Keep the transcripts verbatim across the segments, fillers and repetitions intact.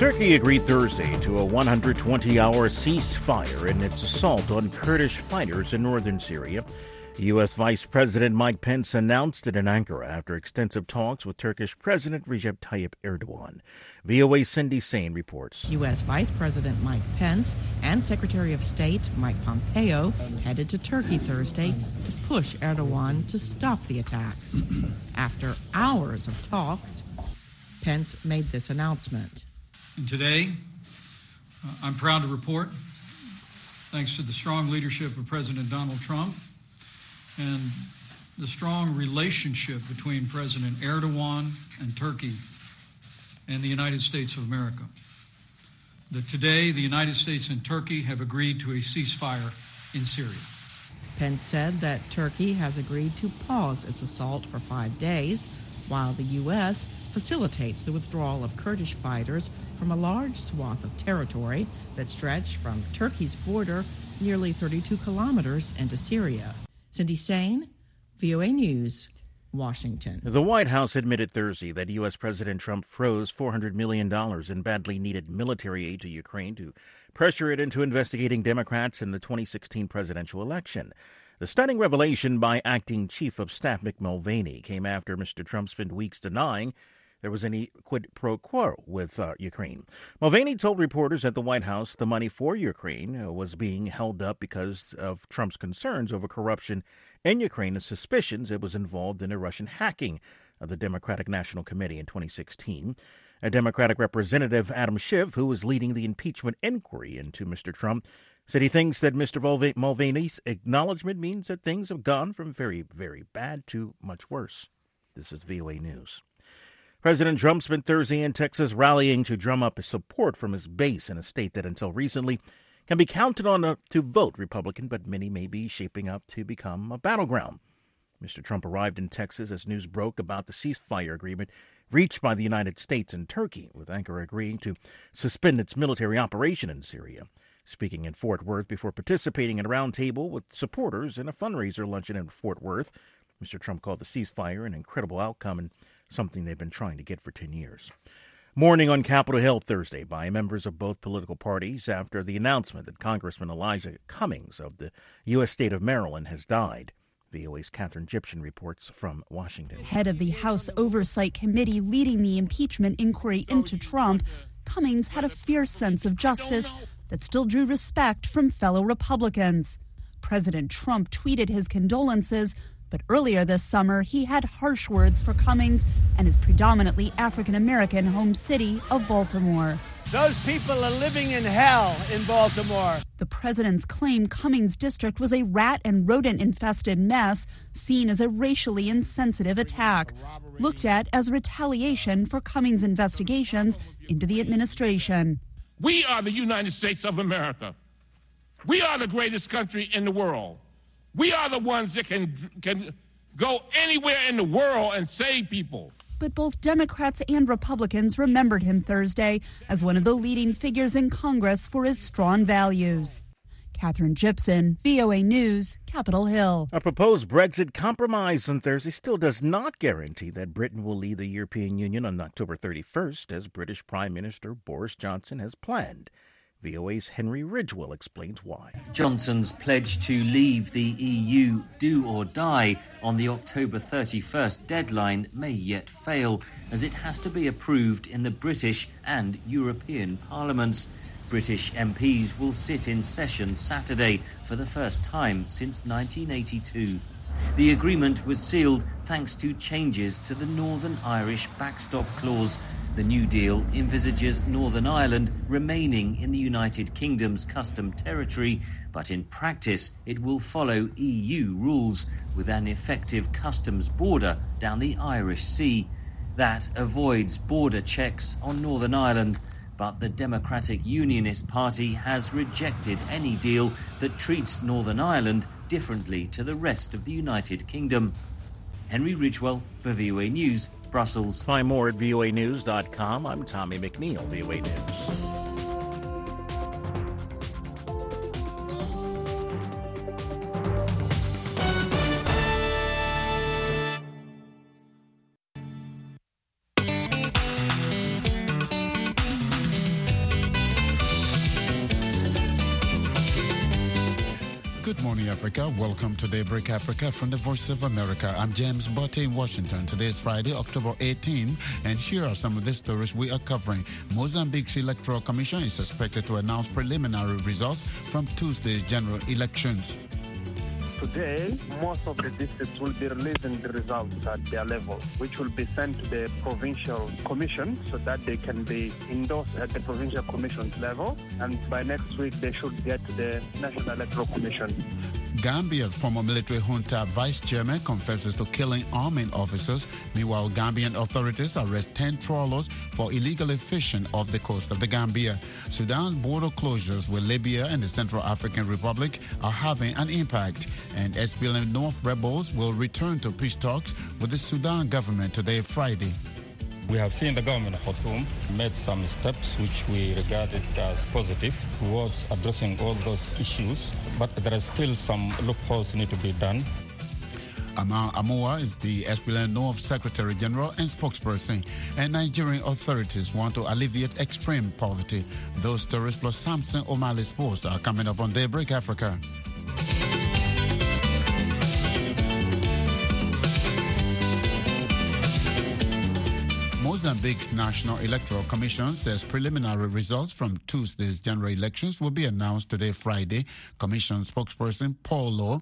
Turkey agreed Thursday to a one hundred twenty hour ceasefire in its assault on Kurdish fighters in northern Syria. U S. Vice President Mike Pence announced it in Ankara after extensive talks with Turkish President Recep Tayyip Erdogan. V O A's Cindy Sain reports. U S. Vice President Mike Pence and Secretary of State Mike Pompeo headed to Turkey Thursday to push Erdogan to stop the attacks. After hours of talks, Pence made this announcement. And today, uh, I'm proud to report, thanks to the strong leadership of President Donald Trump and the strong relationship between President Erdogan and Turkey and the United States of America, that today the United States and Turkey have agreed to a ceasefire in Syria. Pence said that Turkey has agreed to pause its assault for five days, while the U S facilitates the withdrawal of Kurdish fighters from a large swath of territory that stretched from Turkey's border nearly thirty-two kilometers into Syria. Cindy Sain, V O A News, Washington. The White House admitted Thursday that U S. President Trump froze four hundred million dollars in badly needed military aid to Ukraine to pressure it into investigating Democrats in the twenty sixteen presidential election. The stunning revelation by Acting Chief of Staff Mick Mulvaney came after Mister Trump spent weeks denying there was any quid pro quo with uh, Ukraine. Mulvaney told reporters at the White House the money for Ukraine uh, was being held up because of Trump's concerns over corruption in Ukraine and suspicions it was involved in a Russian hacking of the Democratic National Committee in twenty sixteen. A Democratic representative, Adam Schiff, who was leading the impeachment inquiry into Mister Trump, said he thinks that Mister Mulvaney's acknowledgement means that things have gone from very, very bad to much worse. This is V O A News. President Trump spent Thursday in Texas rallying to drum up support from his base in a state that until recently can be counted on uh, to vote Republican, but many may be shaping up to become a battleground. Mister Trump arrived in Texas as news broke about the ceasefire agreement reached by the United States and Turkey, with Ankara agreeing to suspend its military operation in Syria. Speaking in Fort Worth before participating in a roundtable with supporters in a fundraiser luncheon in Fort Worth, Mister Trump called the ceasefire an incredible outcome and something they've been trying to get for ten years. Mourning on Capitol Hill Thursday by members of both political parties after the announcement that Congressman Elijah Cummings of the U S state of Maryland has died. V O A's Catherine Gyption reports from Washington. Head of the House Oversight Committee leading the impeachment inquiry into Trump, Cummings had a fierce sense of justice that still drew respect from fellow Republicans. President Trump tweeted his condolences, but earlier this summer, he had harsh words for Cummings and his predominantly African-American home city of Baltimore. Those people are living in hell in Baltimore. The president's claim Cummings' district was a rat and rodent-infested mess, seen as a racially insensitive attack, looked at as retaliation for Cummings' investigations into the administration. We are the United States of America. We are the greatest country in the world. We are the ones that can can go anywhere in the world and save people. But both Democrats and Republicans remembered him Thursday as one of the leading figures in Congress for his strong values. Catherine Gypson, V O A News, Capitol Hill. A proposed Brexit compromise on Thursday still does not guarantee that Britain will leave the European Union on October thirty-first, as British Prime Minister Boris Johnson has planned. V O A's Henry Ridgwell explains why. Johnson's pledge to leave the E U do or die on the October thirty-first deadline may yet fail, as it has to be approved in the British and European parliaments. British M Ps will sit in session Saturday for the first time since nineteen eighty-two. The agreement was sealed thanks to changes to the Northern Irish backstop clause. The New Deal envisages Northern Ireland remaining in the United Kingdom's custom territory, but in practice it will follow E U rules with an effective customs border down the Irish Sea. That avoids border checks on Northern Ireland, but the Democratic Unionist Party has rejected any deal that treats Northern Ireland differently to the rest of the United Kingdom. Henry Ridgwell for V O A News, Brussels. Find more at V O A news dot com. I'm Tommy McNeil, V O A News. Good morning, Africa. Welcome to Daybreak Africa from the Voice of America. I'm James Botte in Washington. Today is Friday, October eighteenth, and here are some of the stories we are covering. Mozambique's Electoral Commission is expected to announce preliminary results from Tuesday's general elections. Today, most of the districts will be releasing the results at their level, which will be sent to the provincial commission so that they can be endorsed at the provincial commission's level. And by next week, they should get to the National Electoral Commission. Gambia's former military junta vice chairman confesses to killing army officers. Meanwhile, Gambian authorities arrest ten trawlers for illegally fishing off the coast of the Gambia. Sudan's border closures with Libya and the Central African Republic are having an impact. And S P L M North rebels will return to peace talks with the Sudan government today, Friday. We have seen the government of Khartoum made some steps which we regarded as positive towards addressing all those issues, but there are still some loopholes need to be done. Amar Amua is the S P L M North Secretary General and spokesperson, and Nigerian authorities want to alleviate extreme poverty. Those stories plus Samson O'Malley Sports are coming up on Daybreak Africa. Mozambique's National Electoral Commission says preliminary results from Tuesday's general elections will be announced today, Friday. Commission spokesperson Paulo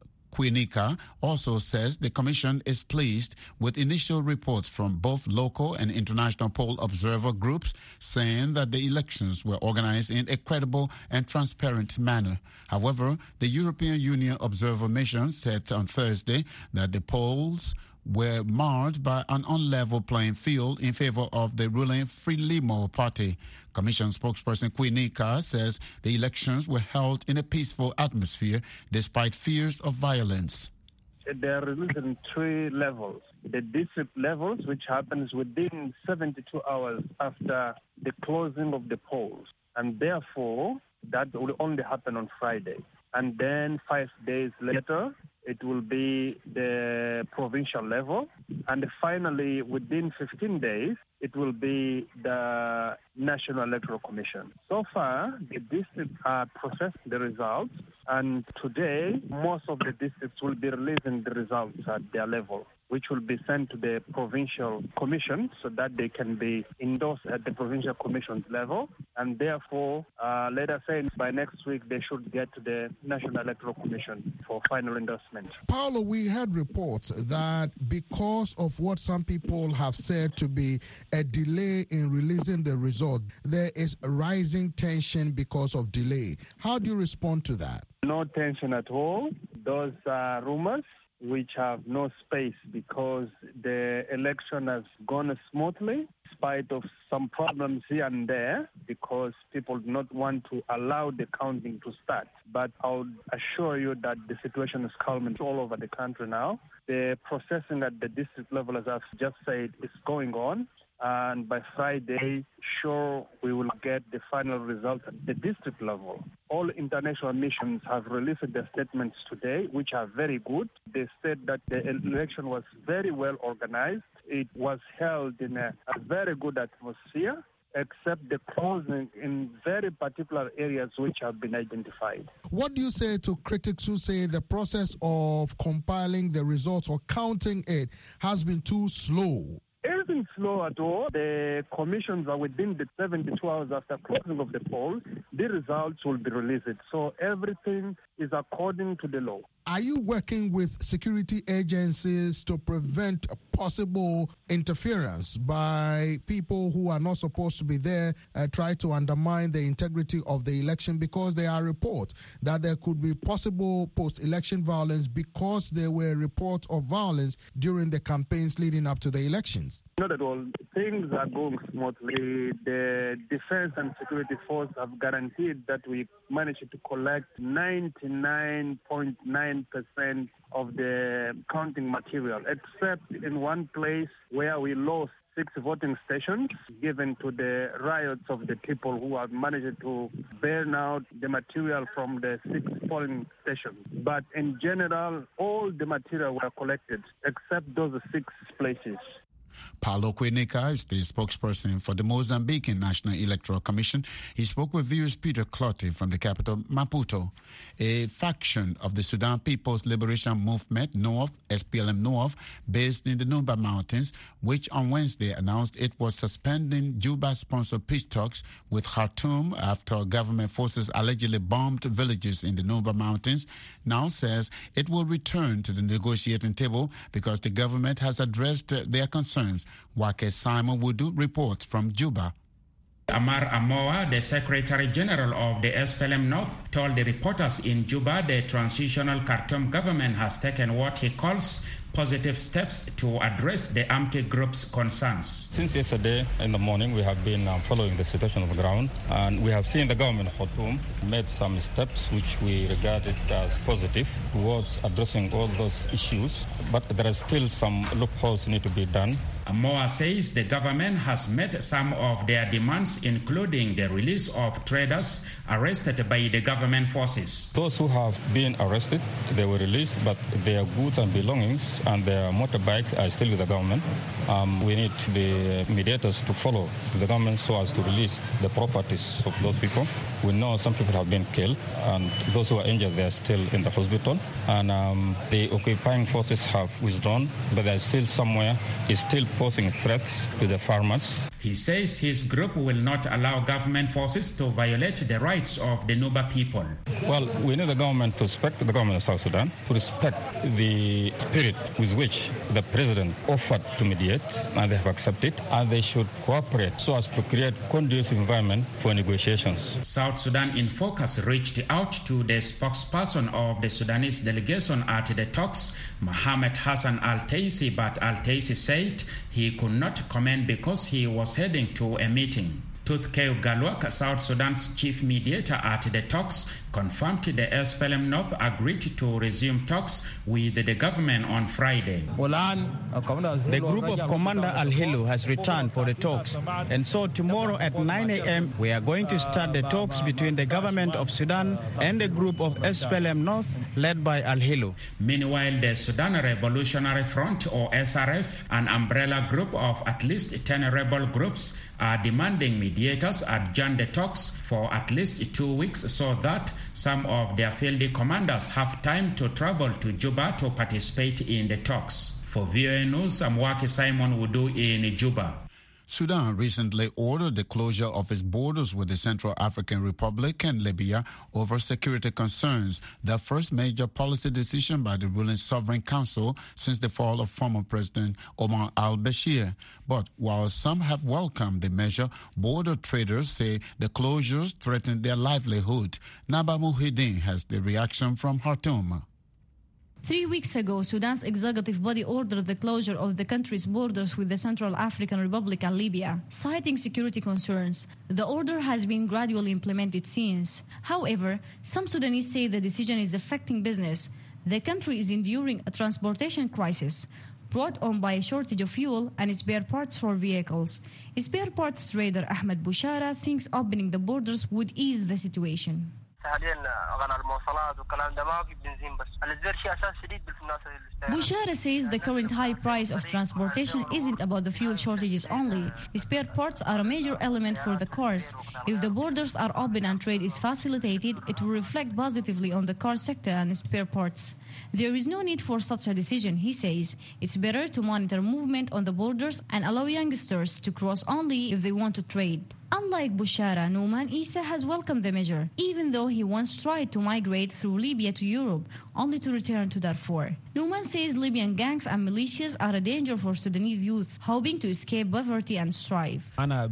Quinica also says the commission is pleased with initial reports from both local and international poll observer groups saying that the elections were organized in a credible and transparent manner. However, the European Union Observer Mission said on Thursday that the polls were marred by an unlevel playing field in favor of the ruling Frelimo party. Commission spokesperson Quinica says the elections were held in a peaceful atmosphere despite fears of violence. They are released in three levels. The district levels, which happens within seventy-two hours after the closing of the polls. And therefore, that will only happen on Friday. And then five days later, it will be the provincial level. And finally, within fifteen days, it will be the National Electoral Commission. So far, the districts are processing the results. And today, most of the districts will be releasing the results at their level, which will be sent to the provincial commission so that they can be endorsed at the provincial commission's level. And therefore, uh, let us say by next week, they should get to the National Electoral Commission for final endorsement. Paulo, we had reports that because of what some people have said to be a delay in releasing the result, there is a rising tension because of delay. How do you respond to that? No tension at all. Those are rumors which have no space because the election has gone smoothly in spite of some problems here and there because people do not want to allow the counting to start. But I would assure you that the situation is calming all over the country now. The processing at the district level, as I've just said, is going on. And by Friday, sure, we will get the final result at the district level. All international missions have released their statements today, which are very good. They said that the election was very well organized. It was held in a, a very good atmosphere, except the closing in very particular areas which have been identified. What do you say to critics who say the process of compiling the results or counting it has been too slow? It isn't slow at all. The commissions are within the seventy-two hours after closing of the poll. The results will be released. So everything is according to the law. Are you working with security agencies to prevent possible interference by people who are not supposed to be there, uh, try to undermine the integrity of the election? Because there are reports that there could be possible post-election violence because there were reports of violence during the campaigns leading up to the elections. Not at all. Things are going smoothly. The defense and security force have guaranteed that we managed to collect ninety-nine point nine percent of the counting material, except in one place where we lost six voting stations given to the riots of the people who have managed to burn out the material from the six polling stations. But in general, all the material were collected except those six places. Paulo Quinica is the spokesperson for the Mozambican National Electoral Commission. He spoke with viewers Peter Clottey from the capital, Maputo. A faction of the Sudan People's Liberation Movement, North, S P L M North, based in the Nuba Mountains, which on Wednesday announced it was suspending Juba-sponsored peace talks with Khartoum after government forces allegedly bombed villages in the Nuba Mountains, now says it will return to the negotiating table because the government has addressed their concerns. Wake Simon Wudu reports from Juba. Amar Amoa, the Secretary General of the S P L M North, told the reporters in Juba the transitional Khartoum government has taken what he calls positive steps to address the Amte group's concerns. Since yesterday in the morning, we have been um, following the situation on the ground, and we have seen the government of Khartoum made some steps which we regarded as positive towards addressing all those issues, but there are still some loopholes need to be done. Amoa says the government has met some of their demands, including the release of traders arrested by the government forces. Those who have been arrested, they were released, but their goods and belongings and their motorbike are still with the government. Um, we need the mediators to follow the government so as to release the properties of those people. We know some people have been killed, and those who are injured, they are still in the hospital. And um, the occupying forces have withdrawn, but there is still somewhere, is still posing threats to the farmers. He says his group will not allow government forces to violate the rights of the Nuba people. Well, we need the government to respect the government of South Sudan, to respect the spirit with which the president offered to mediate, and they have accepted, and they should cooperate so as to create conducive environment for negotiations. South Sudan in Focus reached out to the spokesperson of the Sudanese delegation at the talks, Mohamed Hassan Al-Taisi, but Al-Taisi said he could not comment because he was heading to a meeting. Tutkeo Galwak, South Sudan's chief mediator at the talks, confirmed the S P L M North agreed to resume talks with the government on Friday. The group of Commander Al-Hilu has returned for the talks, and so tomorrow at nine a.m. we are going to start the talks between the government of Sudan and the group of S P L M North led by Al-Hilu. Meanwhile, the Sudan Revolutionary Front, or S R F, an umbrella group of at least ten rebel groups, are demanding mediators adjourn the talks for at least two weeks so that some of their field commanders have time to travel to Juba to participate in the talks. For V O A News, I'm Waki Simon Wudu in Juba. Sudan recently ordered the closure of its borders with the Central African Republic and Libya over security concerns, the first major policy decision by the ruling Sovereign Council since the fall of former President Omar al-Bashir. But while some have welcomed the measure, border traders say the closures threaten their livelihood. Naba Muhyiddin has the reaction from Khartoum. Three weeks ago, Sudan's executive body ordered the closure of the country's borders with the Central African Republic and Libya, citing security concerns. The order has been gradually implemented since. However, some Sudanese say the decision is affecting business. The country is enduring a transportation crisis brought on by a shortage of fuel and spare parts for vehicles. Spare parts trader Ahmed Bushara thinks opening the borders would ease the situation. Bushara says the current high price of transportation isn't about the fuel shortages only. Spare parts are a major element for the cars. If the borders are open and trade is facilitated, it will reflect positively on the car sector and spare parts. There is no need for such a decision, he says. It's better to monitor movement on the borders and allow youngsters to cross only if they want to trade. Unlike Bushara, Nouman Issa has welcomed the measure, even though he once tried to migrate through Libya to Europe, only to return to Darfur. Nouman says Libyan gangs and militias are a danger for Sudanese youth, hoping to escape poverty and strive.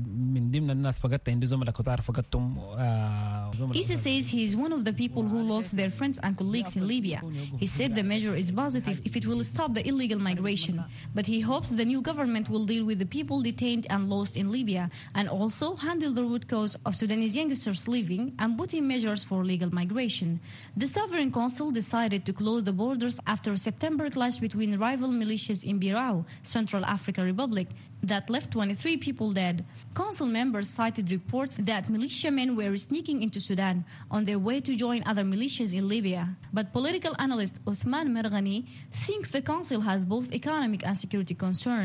Issa says he is one of the people who lost their friends and colleagues in Libya. He said the measure is positive if it will stop the illegal migration, but he hopes the new government will deal with the people detained and lost in Libya, and also handle the root cause of Sudanese youngsters leaving and put in measures for legal migration. The Sovereign Council decided to close the borders after a September clash between rival militias in Birao, Central African Republic, that left twenty-three people dead. Council members cited reports that militiamen were sneaking into Sudan on their way to join other militias in Libya. But political analyst Uthman Merghani thinks the council has both economic and security concerns.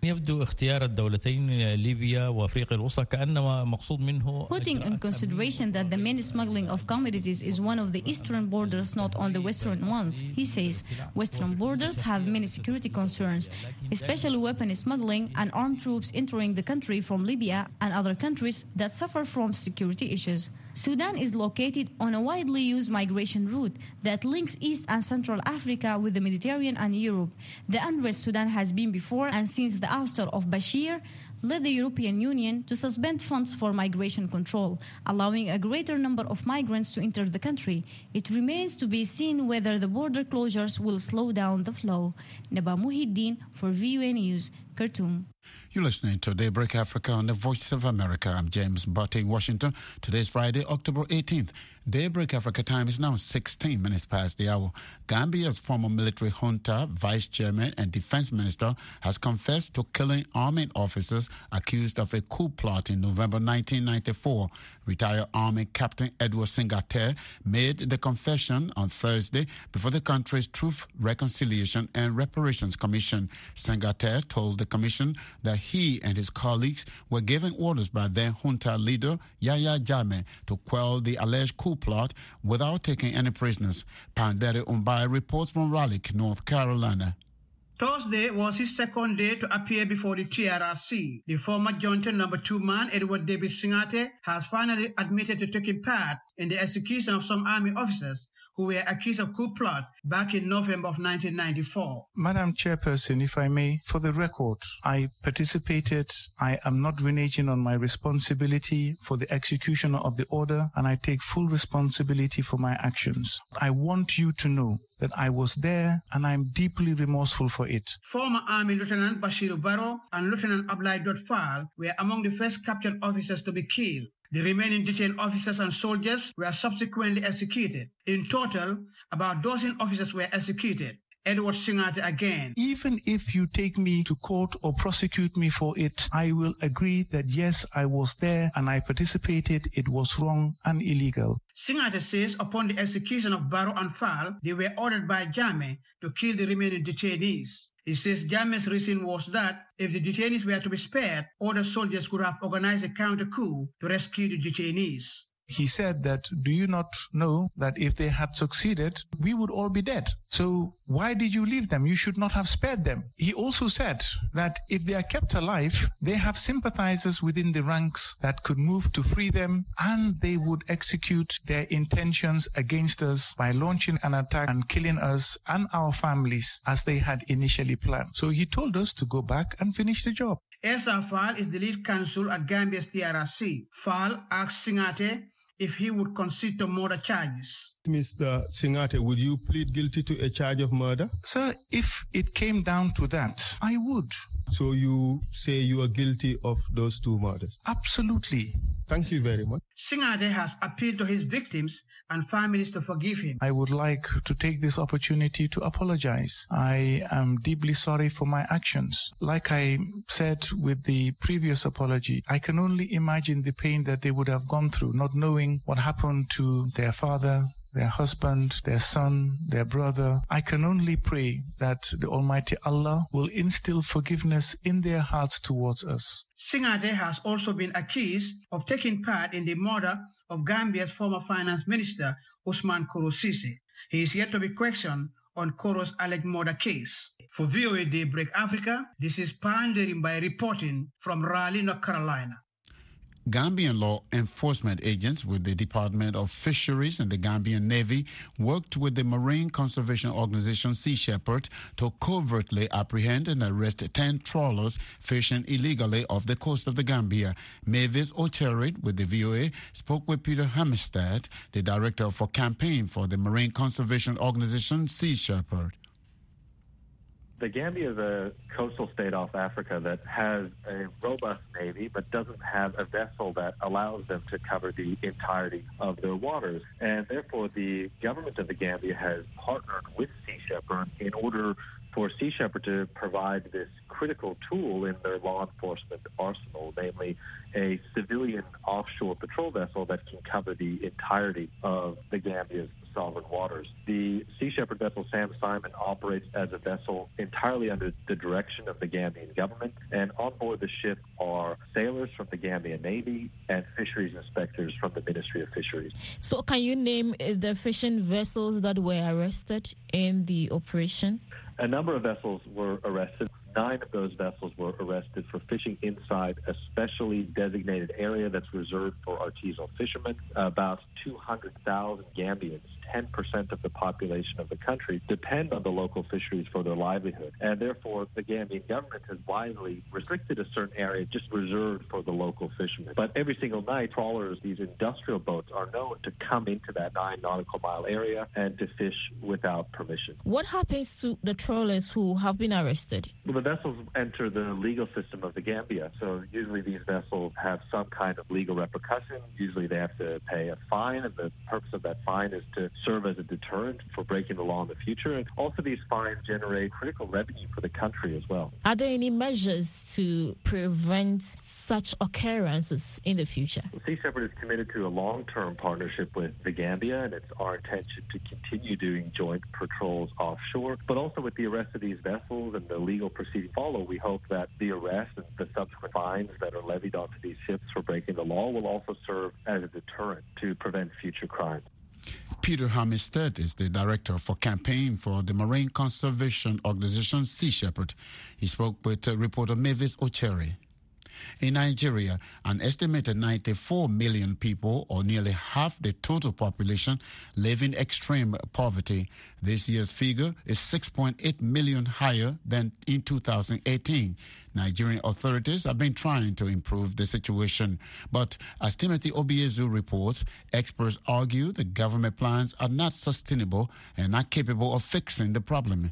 يبدو اختيار الدولتين ليبيا وأفريقيا الوسطى كأنما مقصود منه Putting in consideration that the main smuggling of commodities is one of the eastern borders, not on the western ones. He says western borders have many security concerns, especially weapon smuggling and armed troops entering the country from Libya and other countries that suffer from security issues. Sudan is located on a widely used migration route that links East and Central Africa with the Mediterranean and Europe. The unrest Sudan has been before and since the ouster of Bashir led the European Union to suspend funds for migration control, allowing a greater number of migrants to enter the country. It remains to be seen whether the border closures will slow down the flow. Naba Muhiddin for V U A News, Khartoum. You're listening to Daybreak Africa on the Voice of America. I'm James Butte in Washington. Today's Friday, October eighteenth. Daybreak Africa time is now sixteen minutes past the hour. Gambia's former military junta, vice chairman and defense minister has confessed to killing army officers accused of a coup plot in November nineteen ninety-four. Retired Army Captain Edward Singate made the confession on Thursday before the country's Truth, Reconciliation and Reparations Commission. Singate told the commission that he and his colleagues were given orders by their junta leader, Yahya Jammeh, to quell the alleged coup plot without taking any prisoners. Pandere Umbai reports from Raleigh, North Carolina. Thursday was his second day to appear before the T R R C. The former junta number two man, Edward David Singate, has finally admitted to taking part in the execution of some army officers who were accused of coup plot back in November of nineteen ninety-four. Madam Chairperson, if I may, for the record, I participated. I am not reneging on my responsibility for the execution of the order, and I take full responsibility for my actions. I want you to know that I was there and I'm deeply remorseful for it. Former Army Lieutenant Bashiru Barrow and Lieutenant Ablai Dotfal were among the first captured officers to be killed. The remaining detained officers and soldiers were subsequently executed. In total, about a dozen officers were executed. Edward Singate again. Even if you take me to court or prosecute me for it, I will agree that yes, I was there and I participated. It was wrong and illegal. Singate says upon the execution of Barrow and Fall, they were ordered by Jammeh to kill the remaining detainees. He says Jammeh's reason was that if the detainees were to be spared, other soldiers could have organized a counter coup to rescue the detainees. He said that, do you not know that if they had succeeded, we would all be dead? So why did you leave them? You should not have spared them. He also said that if they are kept alive, they have sympathizers within the ranks that could move to free them, and they would execute their intentions against us by launching an attack and killing us and our families as they had initially planned. So he told us to go back and finish the job. Esa Fall is the lead counsel at Gambia's T R R C. Fall asked Singate if he would concede to murder charges. Mister Singate, would you plead guilty to a charge of murder? Sir, if it came down to that, I would. So you say you are guilty of those two murders? Absolutely. Thank you very much. Singate has appealed to his victims and families to forgive him. I would like to take this opportunity to apologize. I am deeply sorry for my actions. Like I said with the previous apology, I can only imagine the pain that they would have gone through, not knowing what happened to their father, their husband, their son, their brother. I can only pray that the Almighty Allah will instill forgiveness in their hearts towards us. Singate has also been accused of taking part in the murder of Gambia's former finance minister, Usman Koro Sise. He is yet to be questioned on Koro's alleged murder case. For V O A Daybreak Africa, this is Pandering by reporting from Raleigh, North Carolina. Gambian law enforcement agents with the Department of Fisheries and the Gambian Navy worked with the marine conservation organization Sea Shepherd to covertly apprehend and arrest ten trawlers fishing illegally off the coast of the Gambia. Mavis Ocherid with the V O A spoke with Peter Hammerstead, the director for campaign for the marine conservation organization Sea Shepherd. The Gambia is a coastal state off Africa that has a robust navy but doesn't have a vessel that allows them to cover the entirety of their waters. And therefore, the government of the Gambia has partnered with Sea Shepherd in order for Sea Shepherd to provide this critical tool in their law enforcement arsenal, namely a civilian offshore patrol vessel that can cover the entirety of the Gambia's sovereign waters. The Sea Shepherd vessel Sam Simon operates as a vessel entirely under the direction of the Gambian government, and on board the ship are sailors from the Gambian Navy and fisheries inspectors from the Ministry of Fisheries. So can you name the fishing vessels that were arrested in the operation? A number of vessels were arrested. Nine of those vessels were arrested for fishing inside a specially designated area that's reserved for artisanal fishermen. About two hundred thousand Gambians, ten percent of the population of the country, depend on the local fisheries for their livelihood. And therefore, the Gambian government has wisely restricted a certain area just reserved for the local fishermen. But every single night, trawlers, these industrial boats, are known to come into that nine nautical mile area and to fish without permission. What happens to the trawlers who have been arrested? Well, the vessels enter the legal system of the Gambia. So usually these vessels have some kind of legal repercussion. Usually they have to pay a fine, and the purpose of that fine is to serve as a deterrent for breaking the law in the future. And also these fines generate critical revenue for the country as well. Are there any measures to prevent such occurrences in the future? Sea Shepherd is committed to a long-term partnership with the Gambia, and it's our intention to continue doing joint patrols offshore. But also with the arrest of these vessels and the legal proceedings follow, we hope that the arrest and the subsequent fines that are levied onto these ships for breaking the law will also serve as a deterrent to prevent future crimes. Peter Hamistad is the director for campaign for the marine conservation organization Sea Shepherd. He spoke with uh, reporter Mavis Ochere. In Nigeria, an estimated ninety-four million people, or nearly half the total population, live in extreme poverty. This year's figure is six point eight million higher than in two thousand eighteen. Nigerian authorities have been trying to improve the situation. But as Timothy Obiezu reports, experts argue the government plans are not sustainable and not capable of fixing the problem.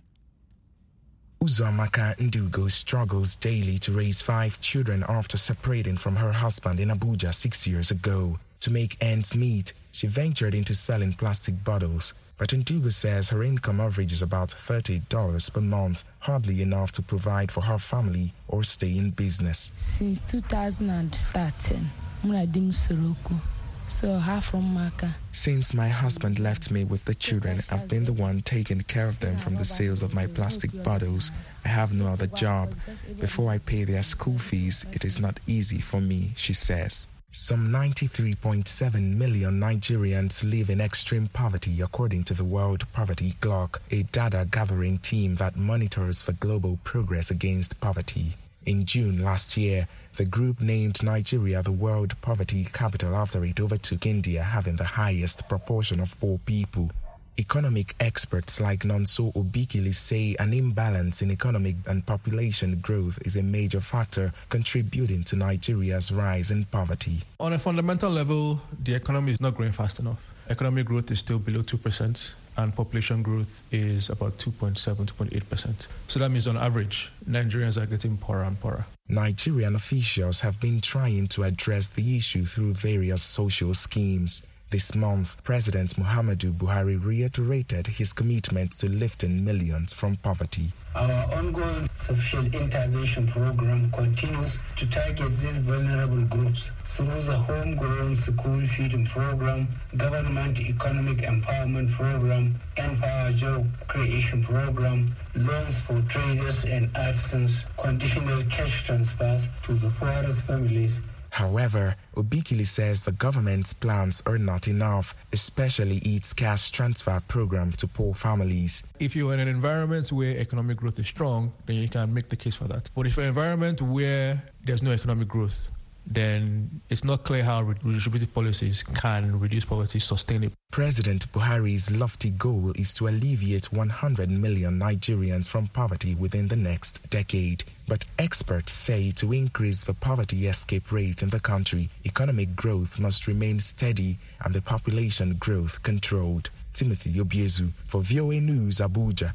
Uzomaka Ndugo struggles daily to raise five children after separating from her husband in Abuja six years ago. To make ends meet, she ventured into selling plastic bottles. But Ndugo says her income averages about thirty dollars per month, hardly enough to provide for her family or stay in business. Since two thousand thirteen, Munadim Soroku. So half from Maka. Since my husband left me with the children, I've been the one taking care of them from the sales of my plastic bottles. I have no other job. Before I pay their school fees, it is not easy for me, she says. Some ninety-three point seven million Nigerians live in extreme poverty, according to the World Poverty Clock, a data-gathering team that monitors for global progress against poverty. In June last year, the group named Nigeria the world poverty capital after it overtook India, having the highest proportion of poor people. Economic experts like Nonso Obikili say an imbalance in economic and population growth is a major factor contributing to Nigeria's rise in poverty. On a fundamental level, the economy is not growing fast enough. Economic growth is still below two percent. And population growth is about two point seven, two point eight percent. So that means on average, Nigerians are getting poorer and poorer. Nigerian officials have been trying to address the issue through various social schemes. This month, President Muhammadu Buhari reiterated his commitment to lifting millions from poverty. Our ongoing sufficient intervention program continues to target these vulnerable groups through the homegrown school feeding program, government economic empowerment program, Empower Job Creation program, loans for traders and artisans, conditional cash transfers to the poorest families. However, Obikili says the government's plans are not enough, especially its cash transfer program to poor families. If you're in an environment where economic growth is strong, then you can make the case for that. But if you're in an environment where there's no economic growth, then it's not clear how redistributive policies can reduce poverty sustainably. President Buhari's lofty goal is to alleviate one hundred million Nigerians from poverty within the next decade. But experts say to increase the poverty escape rate in the country, economic growth must remain steady and the population growth controlled. Timothy Obiezu for V O A News, Abuja.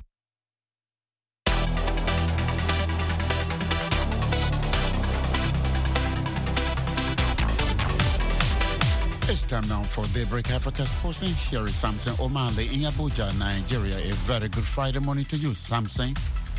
It's time now for Daybreak Africa Sports. Here is Samson Omale in Abuja, Nigeria. A very good Friday morning to you, Samson.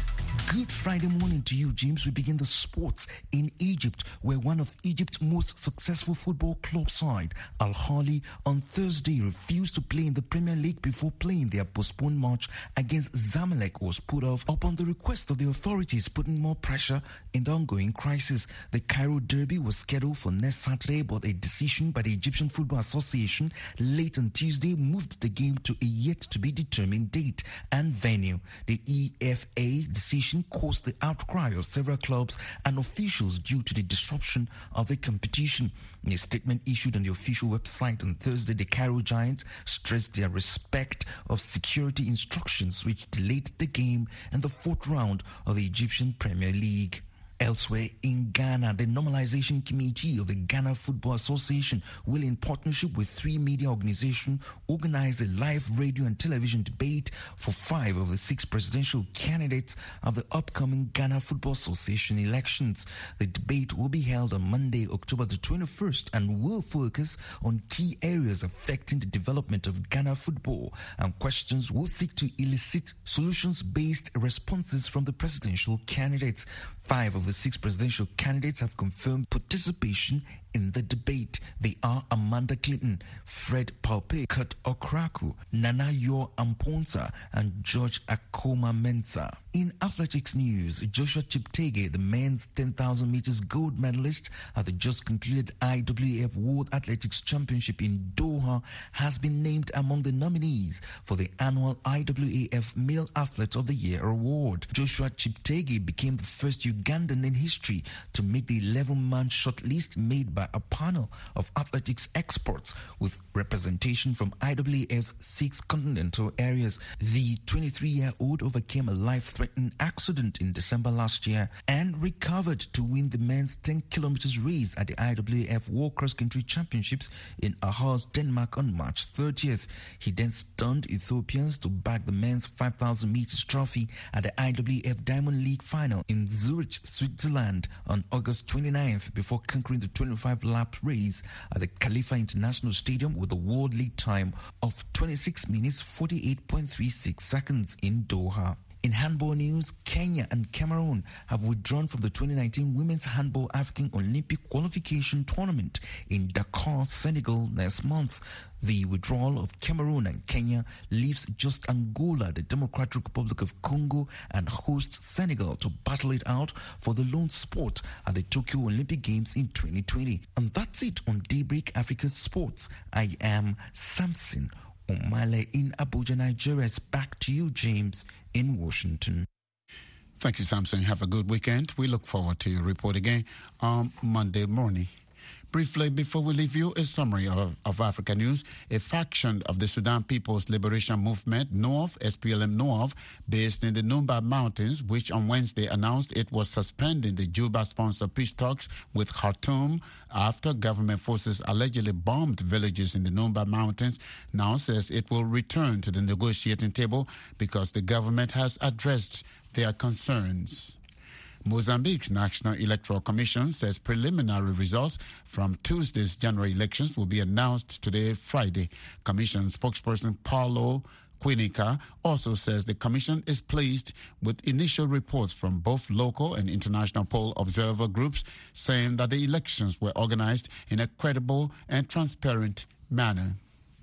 Good Friday morning to you, James. We begin the sports in Egypt, where one of Egypt's most successful football club side, Al Ahly, on Thursday refused to play in the Premier League before playing their postponed match against Zamalek was put off upon the request of the authorities, putting more pressure in the ongoing crisis. The Cairo derby was scheduled for next Saturday, but a decision by the Egyptian Football Association late on Tuesday moved the game to a yet-to-be-determined date and venue. The E F A decision caused the outcry of several clubs and officials due to the disruption of the competition. In a statement issued on the official website on Thursday, the Cairo Giants stressed their respect of security instructions, which delayed the game in the fourth round of the Egyptian Premier League. Elsewhere in Ghana, the Normalization Committee of the Ghana Football Association will, in partnership with three media organizations, organize a live radio and television debate for five of the six presidential candidates of the upcoming Ghana Football Association elections. The debate will be held on Monday, October the twenty-first, and will focus on key areas affecting the development of Ghana football, and questions will seek to elicit solutions-based responses from the presidential candidates. Five of the six presidential candidates have confirmed participation in the debate. They are Amanda Clinton, Fred Palpe, Kurt Okraku, Nana Yor Amponsa, and George Akoma Mensah. In athletics news, Joshua Cheptegei, the men's ten thousand meters gold medalist at the just concluded I W A F World Athletics Championship in Doha, has been named among the nominees for the annual I W A F Male Athlete of the Year award. Joshua Cheptegei became the first Ugandan in history to make the eleven-man shortlist made by a panel of athletics experts with representation from I W A F's six continental areas. The twenty-three-year-old overcame a life-threatening accident in December last year and recovered to win the men's ten kilometers race at the I W A F World Cross Country Championships in Aarhus, Denmark on March thirtieth. He then stunned Ethiopians to bag the men's five thousand meters trophy at the I W A F Diamond League final in Zurich, Switzerland on August twenty-ninth before conquering the twenty-five lap race at the Khalifa International Stadium with a world league time of twenty-six minutes forty-eight point three six seconds in Doha. In handball news, Kenya and Cameroon have withdrawn from the twenty nineteen Women's Handball African Olympic Qualification Tournament in Dakar, Senegal next month. The withdrawal of Cameroon and Kenya leaves just Angola, the Democratic Republic of Congo, and host Senegal to battle it out for the lone spot at the Tokyo Olympic Games in twenty twenty. And that's it on Daybreak Africa Sports. I am Samson Omale in Abuja, Nigeria. It's back to you, James, in Washington. Thank you, Samson. Have a good weekend. We look forward to your report again on Monday morning. Briefly, before we leave you, a summary of, of Africa news. A faction of the Sudan People's Liberation Movement, North, S P L M North, based in the Numba Mountains, which on Wednesday announced it was suspending the Juba-sponsored peace talks with Khartoum after government forces allegedly bombed villages in the Numba Mountains, now says it will return to the negotiating table because the government has addressed their concerns. Mozambique's National Electoral Commission says preliminary results from Tuesday's general elections will be announced today, Friday. Commission spokesperson Paulo Quinica also says the commission is pleased with initial reports from both local and international poll observer groups saying that the elections were organized in a credible and transparent manner.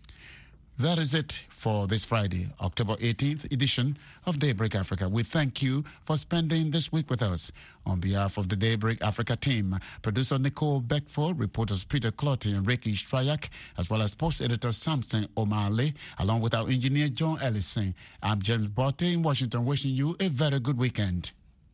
That is it for this Friday, October eighteenth edition of Daybreak Africa. We thank you for spending this week with us. On behalf of the Daybreak Africa team, producer Nicole Beckford, reporters Peter Clotty and Ricky Strayak, as well as post-editor Samson Omale, along with our engineer John Ellison, I'm James Botte in Washington, wishing you a very good weekend.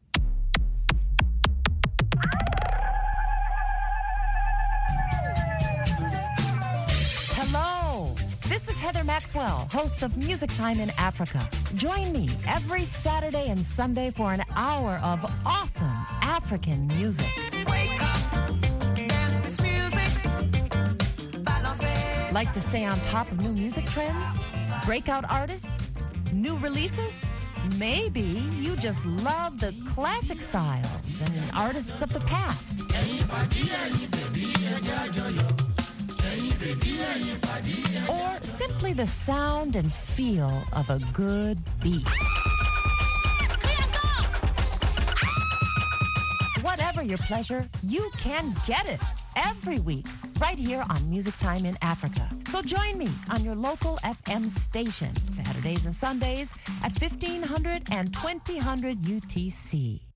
This is Heather Maxwell, host of Music Time in Africa. Join me every Saturday and Sunday for an hour of awesome African music. Wake up, dance this music. Like to stay on top of new music trends? Breakout artists? New releases? Maybe you just love the classic styles and artists of the past. Or simply the sound and feel of a good beat. enjoy your pleasure, you can get it every week right here on Music Time in Africa. So join me on your local F M station Saturdays and Sundays at fifteen hundred and twenty hundred U T C.